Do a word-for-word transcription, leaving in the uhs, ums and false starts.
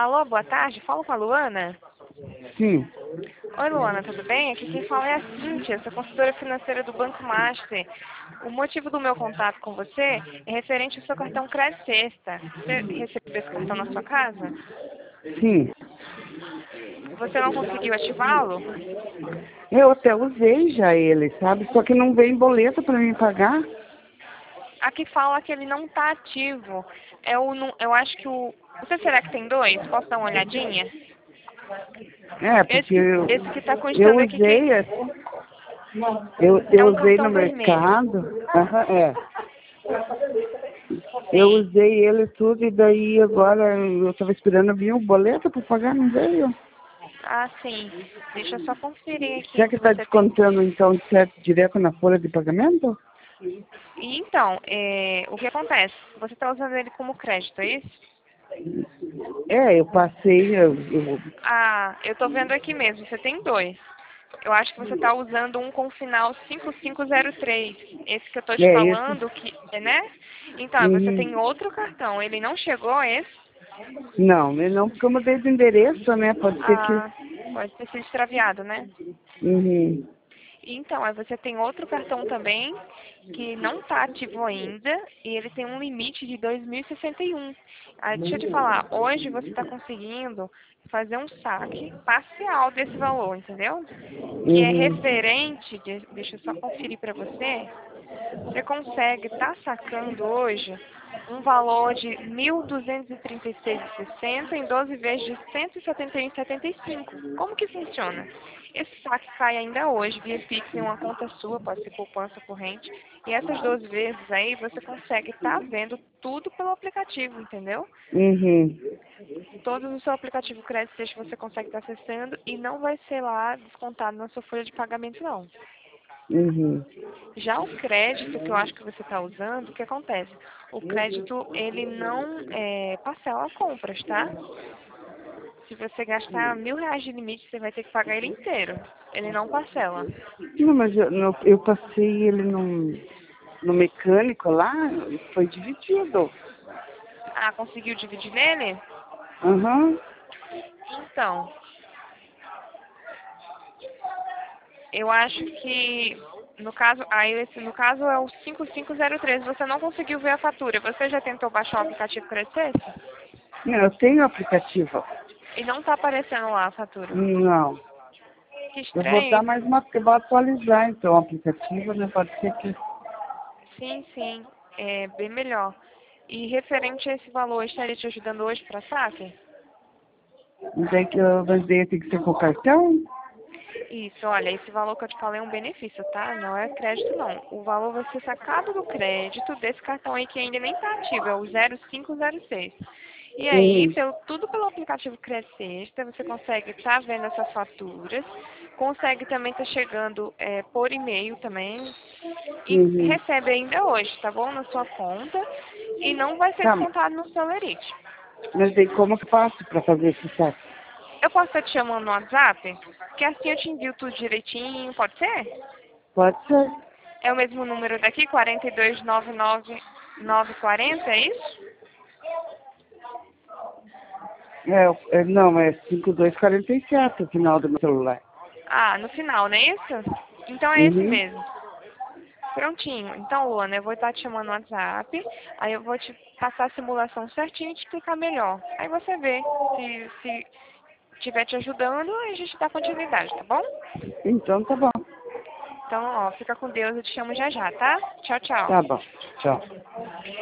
Alô, boa tarde. Falo com a Luana? Sim. Oi, Luana, tudo bem? Aqui quem fala é a Cíntia, sou consultora financeira do Banco Master. O motivo do meu contato com você é referente ao seu cartão Crédito Sexta. Você recebeu esse cartão na sua casa? Sim. Você não conseguiu ativá-lo? Eu até usei já ele, sabe? Só que não vem boleto para mim pagar. Aqui fala que ele não está ativo. É o, nu- eu acho que o... Você será que tem dois? Posso dar uma olhadinha? É, Esse porque que eu, esse que está eu constando aqui que usei, eu, é eu um usei no cartão vermelho. mercado. Aham, é. Eu Sim. usei ele tudo e daí agora eu estava esperando vir o boleto para pagar, não veio. Ah, sim. Deixa eu só conferir aqui Será que se está você tem. descontando então certo direto na folha de pagamento? E então, é, o que acontece? Você está usando ele como crédito, é isso? É, eu passei, eu, eu, Ah, eu estou vendo aqui mesmo, você tem dois. Eu acho que você está usando um com final cinco cinco zero três. Esse que eu estou te é esse. falando, que, é, né? Então, você tem Uhum. outro cartão, ele não chegou a esse? Não, eu não, porque eu mudei de endereço, né? Pode ser que. Ah, pode ter sido extraviado, né? Uhum. Então, aí você tem outro cartão também, que não está ativo ainda, e ele tem um limite de dois mil e sessenta e um. Aí, deixa eu te falar, hoje você está conseguindo fazer um saque parcial desse valor, entendeu? Que é Uhum. referente, de- deixa eu só conferir para você, você consegue estar sacando hoje um valor de mil duzentos e trinta e seis vírgula sessenta em doze vezes de cento e setenta e um vírgula setenta e cinco. Como que funciona? Esse saque cai ainda hoje via Pix em uma conta sua, pode ser poupança corrente, e essas doze vezes aí você consegue estar vendo tudo pelo aplicativo, entendeu? Uhum. Todos o seu aplicativo Crédito Sexta você consegue estar acessando e não vai ser lá descontado na sua folha de pagamento, não. Uhum. Já o crédito que eu acho que você está usando, o que acontece? O crédito, ele não é, parcela compras, tá? Se você gastar mil reais de limite, você vai ter que pagar ele inteiro. Ele não parcela. Não, mas eu, no- eu passei ele no, no mecânico lá, foi dividido. Ah, conseguiu dividir nele? Aham. Então, eu acho que no caso, aí esse, no caso é o cinco cinco zero três. Você não conseguiu ver a fatura. Você já tentou baixar o aplicativo Crédito Sexta? Não, eu tenho aplicativo. E não está aparecendo lá a fatura. Não. Que Eu vou estranho dar isso. mais uma. Eu vou atualizar então o aplicativo, né? Pode ser que. Sim, sim, é bem melhor. E referente a esse valor, estaria te ajudando hoje para saque? Daí que eu mandei tem que ser com cartão? Isso, olha, esse valor que eu te falei é um benefício, tá? Não é crédito, não. O valor vai ser sacado do crédito desse cartão aí que ainda nem está ativo, é o zero cinco zero seis. E aí, Uhum. pelo, tudo pelo aplicativo Crédito Sexta, você consegue estar vendo essas faturas, consegue também estar chegando é, por e-mail também, e Uhum. recebe ainda hoje, tá bom? Na sua conta, e não vai ser Tá, descontado no seu lerite. mas daí como que eu faço para fazer esse saque? Eu posso estar te chamando no WhatsApp? Que assim eu te envio tudo direitinho, pode ser? Pode ser. É o mesmo número daqui, quatro dois nove nove nove quatro zero, é isso? É, é, não, é cinco dois quatro sete o final do meu celular. Ah, no final, não é isso? Então é esse Uhum. mesmo. Prontinho. Então, Luana, eu vou estar te chamando no WhatsApp, aí eu vou te passar a simulação certinho e te explicar melhor. Aí você vê se, se estiver te ajudando, aí a gente dá continuidade, tá bom? Então tá bom. Então, ó, fica com Deus, eu te chamo já já, tá? Tchau, tchau. Tá bom. Tchau.